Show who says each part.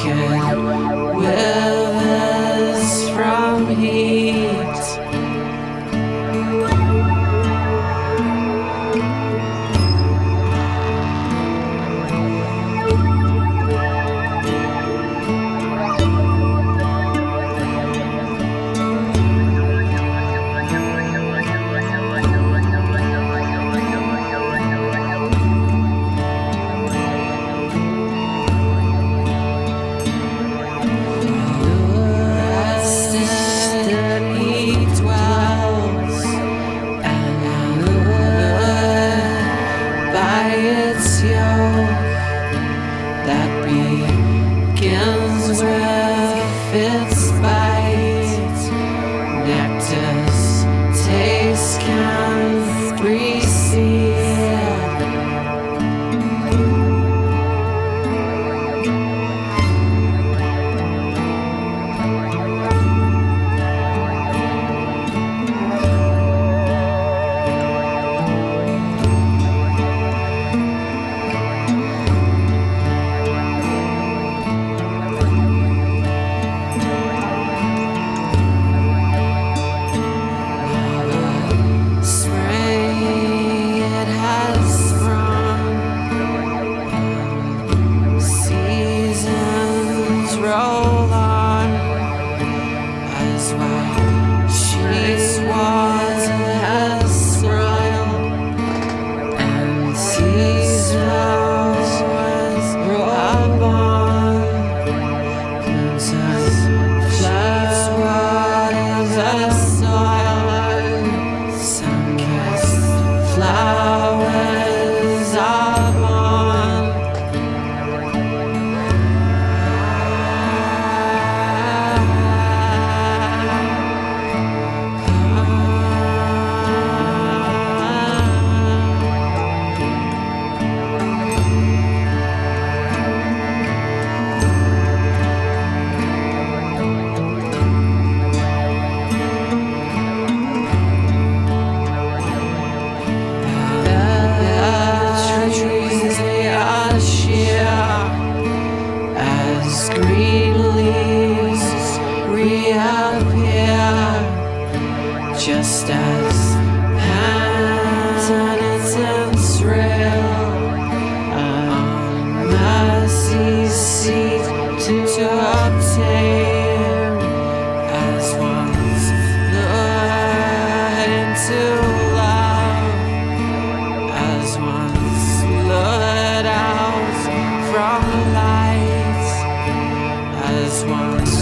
Speaker 1: naked withers from heat. Its yoke that begins with its bite. Nectar's taste can precede. Roll on as white sheets water has smiled and seas flowers upon crimson flowers the soil, sun-kissed flowers upon. As green leaves reappear, just as penitents rail on mercy's seat to obtain, as one's lured into love, as one's lured out from light, as one's